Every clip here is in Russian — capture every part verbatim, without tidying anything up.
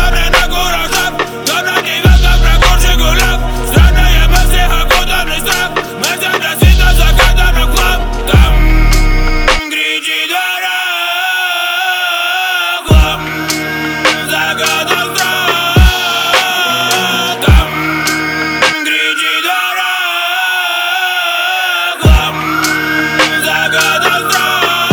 Стороны на куражах, кто на девятках, прокур Жигулях. Странные мысли, окутанный страх. Мерседес и до заката на клаб. Там кричит двора, хлам, загадал страх. Там кричит двора, хлам, загадал страх.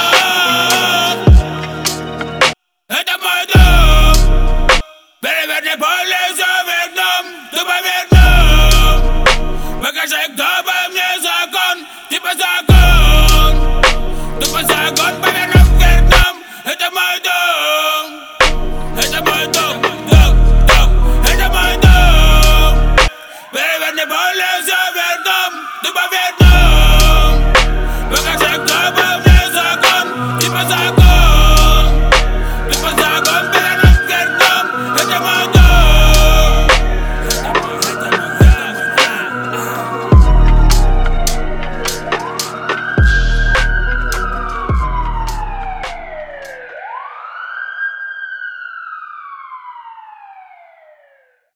Это мой дом. Переверни поле вверх дном. Ты поверь нам. Покажи, кто бы мне закон. Типа закон. Тупо закон, повернув вверх дном. Это мой дом. Это мой дом.